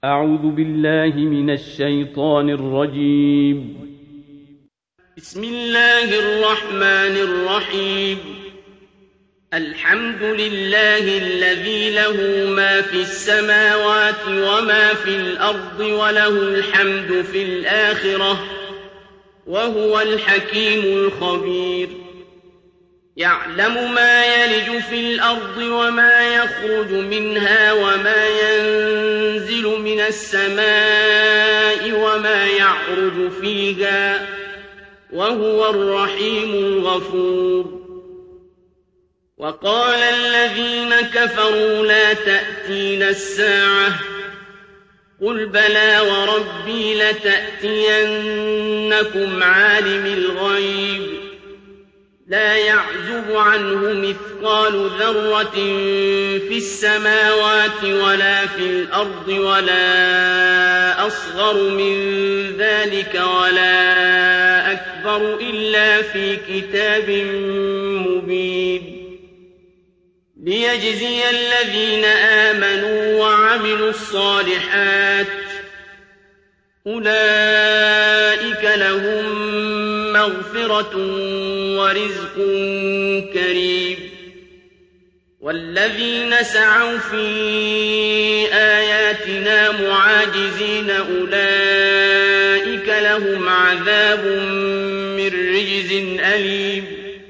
أعوذ بالله من الشيطان الرجيم. بسم الله الرحمن الرحيم. الحمد لله الذي له ما في السماوات وما في الأرض وله الحمد في الآخرة وهو الحكيم الخبير. يعلم ما يلج في الأرض وما يخرج منها وما ينزل من السماء وما يعرج فيها وهو الرحيم الغفور. وقال الذين كفروا لا تأتينا الساعة قل بلى وربي لتأتينكم عالم الغيب لا يعزب عنه مثقال ذرة في السماوات ولا في الأرض ولا أصغر من ذلك ولا أكبر إلا في كتاب مبين. ليجزي الذين آمنوا وعملوا الصالحات أولئك لهم مغفرة ورزق كريم. والذين سعوا في آياتنا معاجزين أولئك لهم عذاب من رجز أليم.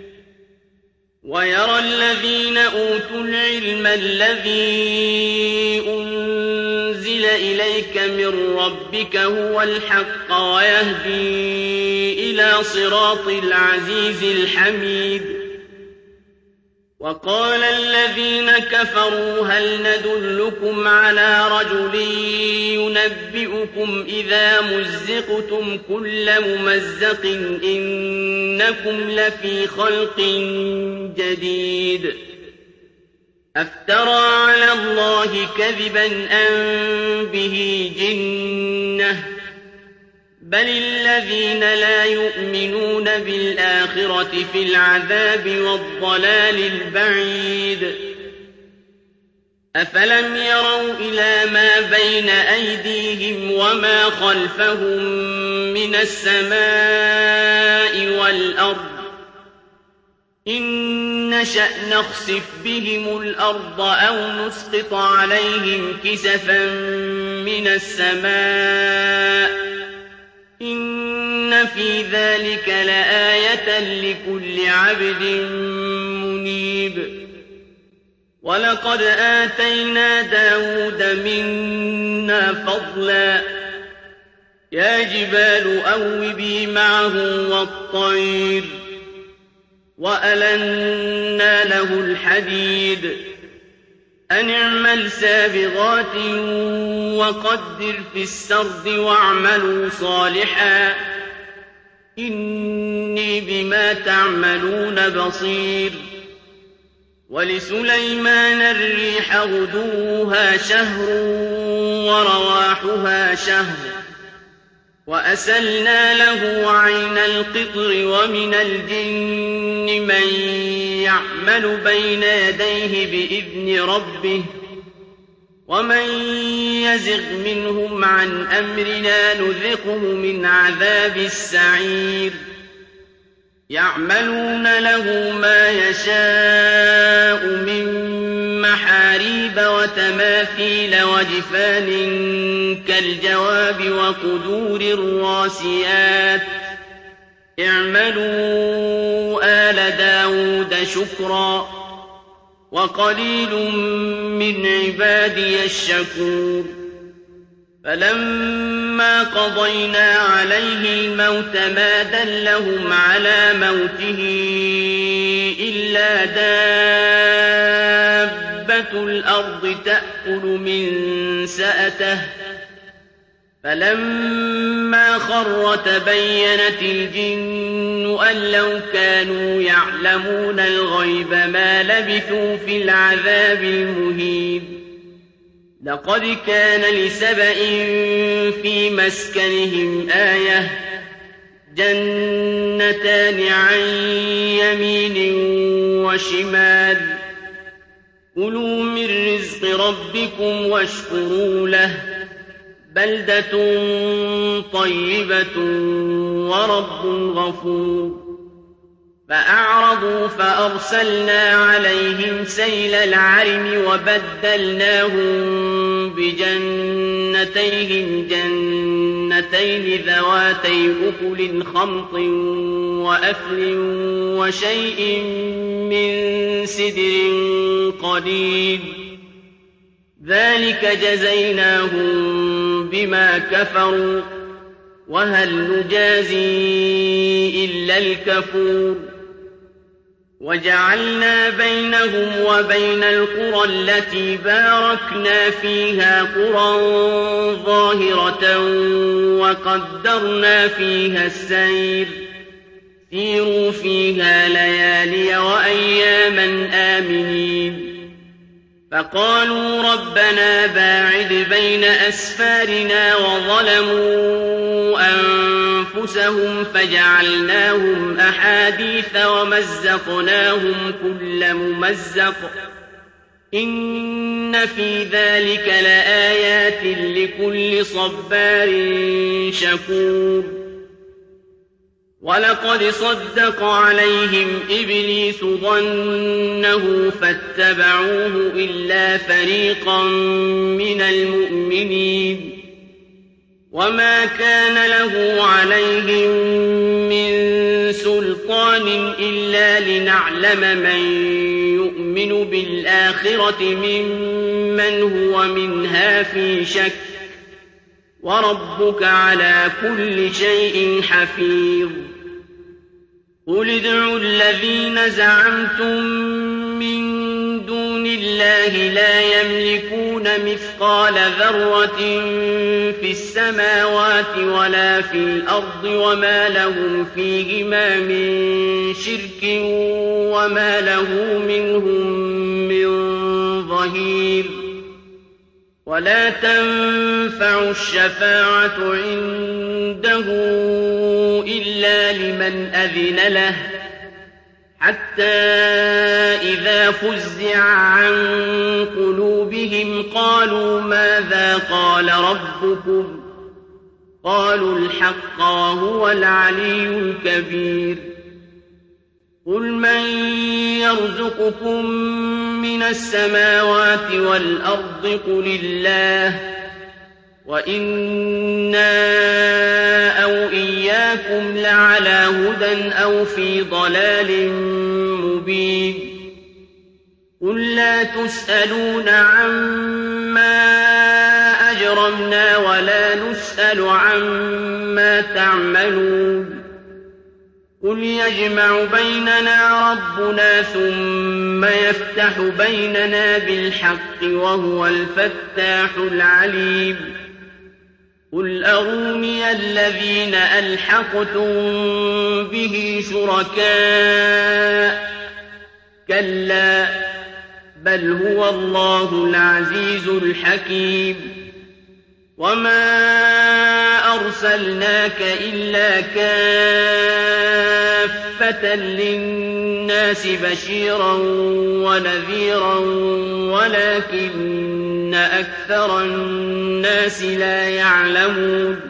ويرى الذين أوتوا العلم الذي أنزل إليك من ربك هو الحق ويهدي إلى صراط العزيز الحميد. وقال الذين كفروا هل ندلكم على رجل ينبئكم إذا مزقتم كل ممزق إنكم لفي خلق جديد. أفترى على الله كذبا أم به جنة بل الذين لا يؤمنون بالآخرة في العذاب والضلال البعيد. أفلم يروا إلى ما بين أيديهم وما خلفهم من السماء والأرض إن نشأ نخسف بهم الأرض أو نسقط عليهم كسفا من السماء إن في ذلك لآية لكل عبد منيب. ولقد آتينا داود منا فضلا يا جبال أوبي معه والطير وألنا له الحديد أن اعمل سابغات وقدر في السرد واعملوا صالحا إني بما تعملون بصير. ولسليمان الريح غدوها شهر ورواحها شهر وأسلنا له عين القطر ومن الجن من يعمل بين يديه بإذن ربه ومن يزغ منهم عن أمرنا نذقه من عذاب السعير. يعملون له ما يشاء من محاريب وتماثيل وجفان كالجواب وقدور الراسيات اعملوا آل داود شكرا وقليل من عبادي الشكور. فلما قضينا عليه الموت ما دلهم على موته إلا دابة الأرض تأكل من سأته فلما خر تبينت الجن أن لو كانوا يعلمون الغيب ما لبثوا في العذاب المهين. لقد كان لسبإ في مسكنهم آية جنتان عن يمين وشمال كُلُوا مِن رِّزْقِ رَبِّكُمْ واشكروا له بلدة طيبة ورب غفور فأعرضوا فأرسلنا عليهم سيل العرم وبدلناهم بجنتيهم جنتين ذواتي أكل خمط وأثل وشيء من سدر قليل ذلك جزيناهم بما كفروا وهل نجازي إلا الكفور وجعلنا بينهم وبين القرى التي باركنا فيها قرى ظاهرة وقدرنا فيها السير سيروا فيها ليالي وأياما آمنين فقالوا ربنا باعد بين أسفارنا وظلموا أنفسهم فجعلناهم أحاديث ومزقناهم كل ممزق إن في ذلك لآيات لكل صبار شكور ولقد صدق عليهم إبليس ظنه فاتبعوه إلا فريقا من المؤمنين وما كان له عليهم من سلطان إلا لنعلم من يؤمن بالآخرة ممن هو منها في شك وربك على كل شيء حفيظ قل ادعوا الذين زعمتم من دون الله لا يملكون مثقال ذرة في السماوات ولا في الأرض وما لهم فيهما من شرك وما له منهم من ظهير ولا تنفع الشفاعة عنده إلا لمن أذن له حتى إذا فزع عن قلوبهم قالوا ماذا قال ربكم قالوا الحق وهو العلي الكبير قل من يرزقكم من السماوات والأرض قل الله وإنا أو إياكم لعلى هدى أو في ضلال مبين قل لا تسألون عما أجرمنا ولا نسأل عما تعملون قل يجمع بيننا ربنا ثم يفتح بيننا بالحق وهو الفتاح العليم قل أروني الذين ألحقتم به شركاء كلا بل هو الله العزيز الحكيم وما أرسلناك إلا كافة للناس بشيرا ونذيرا ولكن أكثر الناس لا يعلمون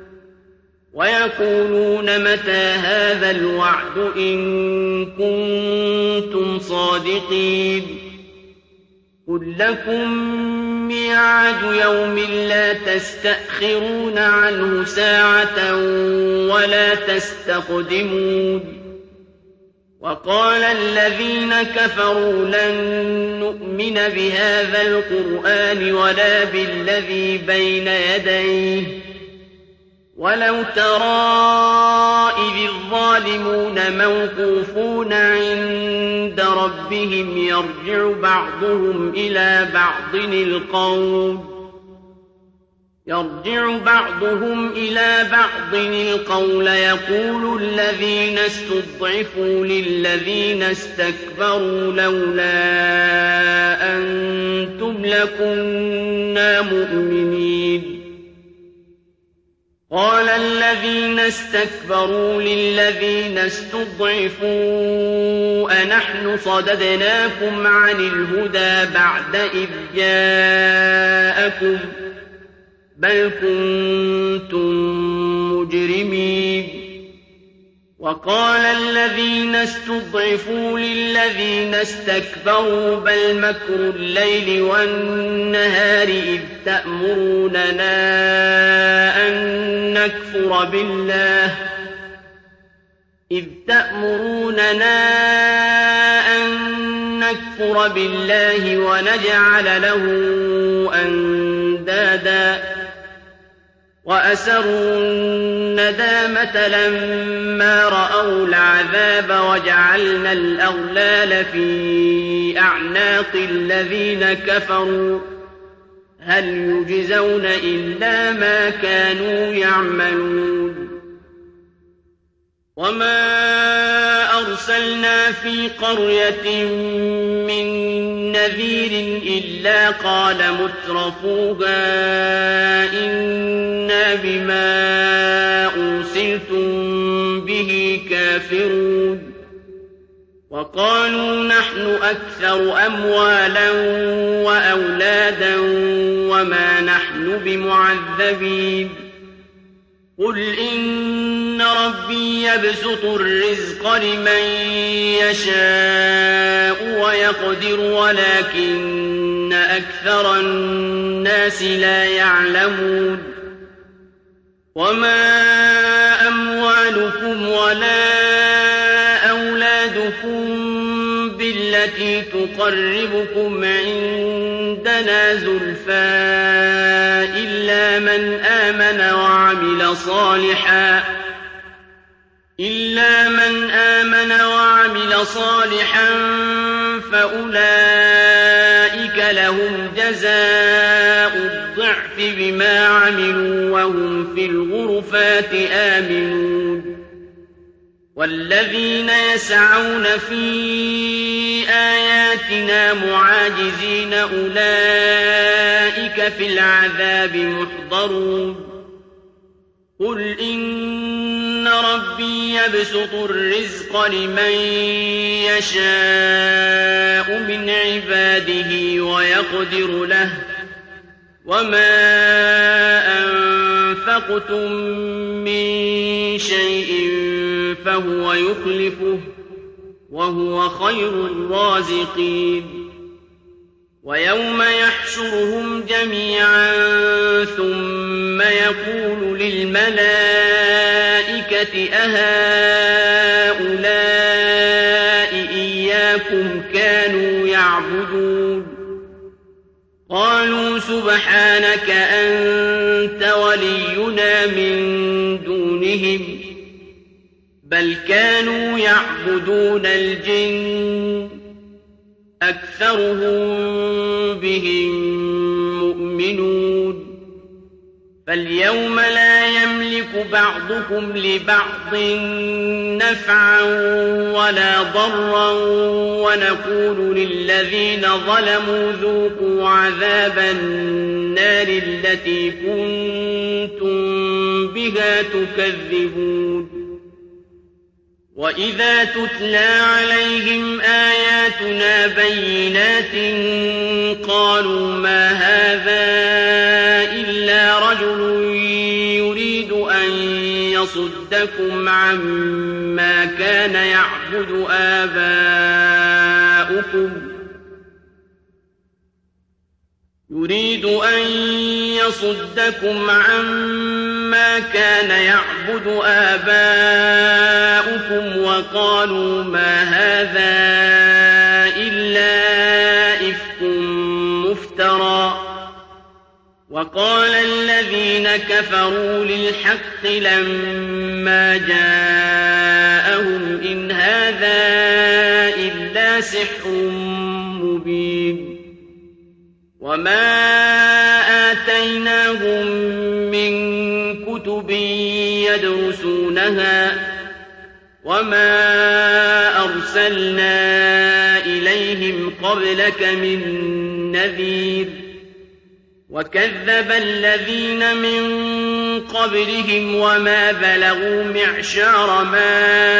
ويقولون متى هذا الوعد إن كنتم صادقين قل لكم ميعاد يوم لا تستأخرون عنه ساعة ولا تستقدمون وقال الذين كفروا لن نؤمن بهذا القرآن ولا بالذي بين يديه ولو ترى إذ الظالمون موقوفون عند ربهم يرجع بعضهم إلى بعض القول يقول الذين استضعفوا للذين استكبروا لولا أنتم لكنا مؤمنين قال الذين استكبروا للذين استضعفوا أنحن صددناكم عن الهدى بعد إذ جاءكم بل كنتم مجرمين. وقال الذين استضعفوا للذين استكبروا بل مكر الليل والنهار إذ تأمروننا أن نكفر بالله ونجعل له أندادا وأسروا الندامة لما رأوا العذاب وجعلنا الأغلال في أعناق الذين كفروا هل يجزون إلا ما كانوا يعملون. وما أرسلنا في قرية من نذير إلا قال مترفوها إنا بما أرسلتم به كافرون. وقالوا نحن أكثر أموالا وأولادا وما نحن بمعذبين. قل إن ربي يبسط الرزق لمن يشاء ويقدر ولكن أكثر الناس لا يعلمون. وما أموالكم ولا أولادكم بالتي تقربكم عندنا زلفى إلا من آمن وعمل صالحا فأولئك لهم جزاء الضعف بما عملوا وهم في الغرفات آمنون. والذين يسعون في آياتنا معاجزين أولئك في العذاب محضرون. قل إن ربي يبسط الرزق لمن يشاء من عباده ويقدر له وما أنفقتم من شيء فهو يخلفه وهو خير الرازقين. ويوم يحشرهم جميعا ثم يقول للملائكة أهؤلاء إياكم كانوا يعبدون قالوا سبحانك أنت ولينا من دونهم بل كانوا يعبدون الجن أكثرهم بهم مؤمنون. فاليوم لا يملك بعضكم لبعض نفعا ولا ضرا ونقول للذين ظلموا ذوقوا عذاب النار التي كنتم بها تكذبون. وإذا تتلى عليهم آياتنا بينات قالوا ما هذا إلا رجل يريد أن يصدكم عما كان يعبد آباؤكم وقالوا ما هذا إلا إفك مفترى. وقال الذين كفروا للحق لما جاءهم إن هذا إلا سحر مبين. وما آتيناهم من كتب يدرسونها وما أرسلنا إليهم قبلك من نذير. وكذب الذين من قبلهم وما بلغوا معشار ما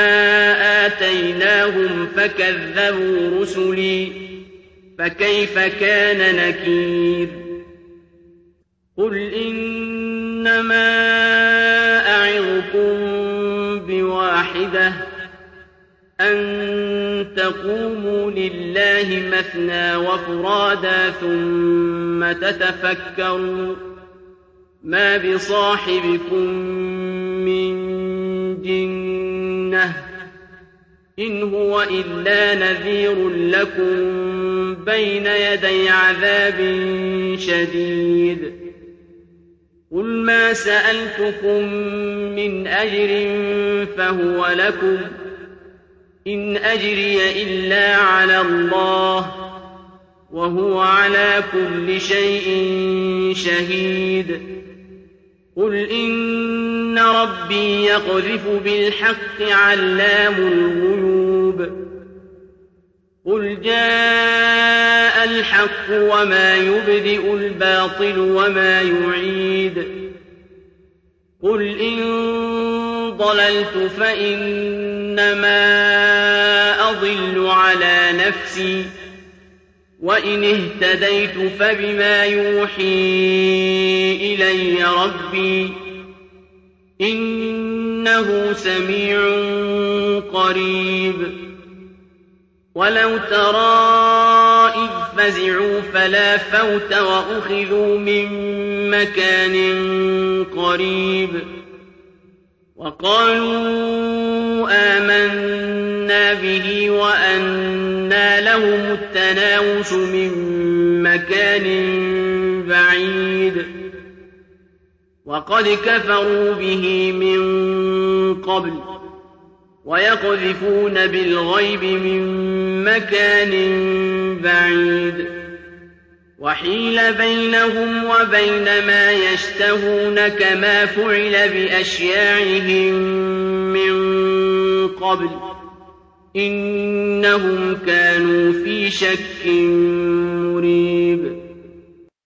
آتيناهم فكذبوا رسلي فكيف كان نكير. قل إن إنما أعظكم بواحدة أن تقوموا لله مثنى وفرادا ثم تتفكروا ما بصاحبكم من جنة إن هو إلا نذير لكم بين يدي عذاب شديد قل ما سألتكم من أجر فهو لكم إن أجري إلا على الله وهو على كل شيء شهيد قل إن ربي يقذف بالحق علام الغيوب قل جاء الحق وما يبدئ الباطل وما يعيد قل إن ضللت فإنما أضل على نفسي وإن اهتديت فبما يوحي إلي ربي إنه سميع قريب ولو ترى إذ فزعوا فلا فوت وأخذوا من مكان قريب وقالوا آمنا به وأنى لهم التناوش من مكان بعيد وقد كفروا به من قبل ويقذفون بالغيب من مكان بعيد وحيل بينهم وبين ما يشتهون كما فعل بأشياعهم من قبل إنهم كانوا في شك